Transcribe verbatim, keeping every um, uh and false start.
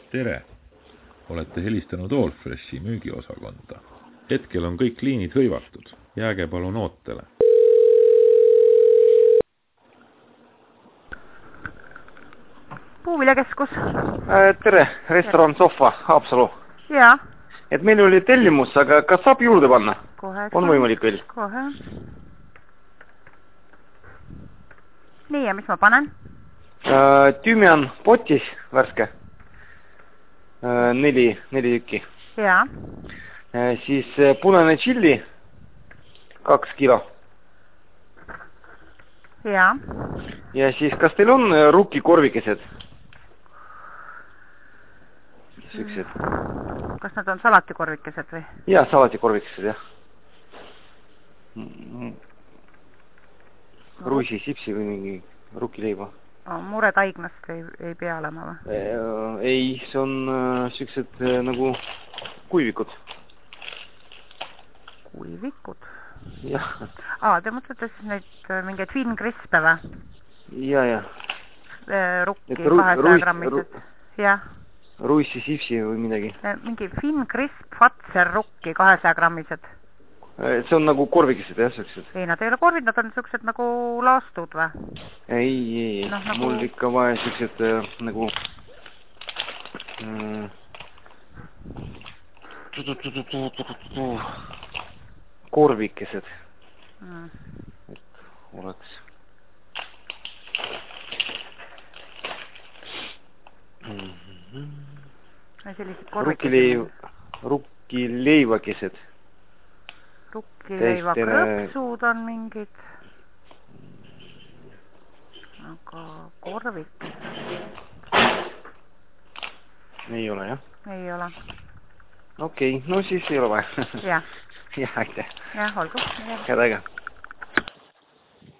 Tere! Olete helistanud Allfreshi müügiosakonda. Hetkel on kõik liinid hõivatud. Jääge palun ootele. Puuviljakeskus. Tere, restoran Sohva, Haapsalu. Jaa. Et meil oli tellimus, aga kas saab juurde panna? Kohe. On võimalik veel? Kohe. Nii, ja mis ma panen? Tüümian potis värske. Neli, neli tükki. Jaa. Siis punane chili. Kaks kilo. Jaa. Ja siis kas teil on rukki korvikesed? Süksed. Kas nad on salatikorvikesed või? Jaa, salatikorvikesed, jah. Ruisi, sipsi või mingi rukileiba. Mure taignast ei, ei pea olema või? Ei, see on süksed nagu kuivikud. Kuivikud? Jah. Aa, te mõtlete siis neid mingeid Finn Crispe või? Jaa, jah. Rukki kahesaja grammised. Jah. Ruissi, sipsi või midagi. Mingi Finn Crisp Fatser rukki kahesaja grammised. See on nagu korvikesed, jah, süksed? Ei, nad ei ole korvid, nad on süksed nagu laastud või? Ei, ei, no, nagu... mul ikka vaja süksed äh, nagu äh, korvikesed. Mm. Et oleks. Mm-hmm. Sellised korvikesed. Rukkileiv, rukkileivakesed. Rukkileiva krõpsud on mingid. Aga korvik. Ei ole, jah? Ei ole. Okei, okay, no siis ei ole vaja. Jah. Jah, aitäh. Jah, olgu. Head aega.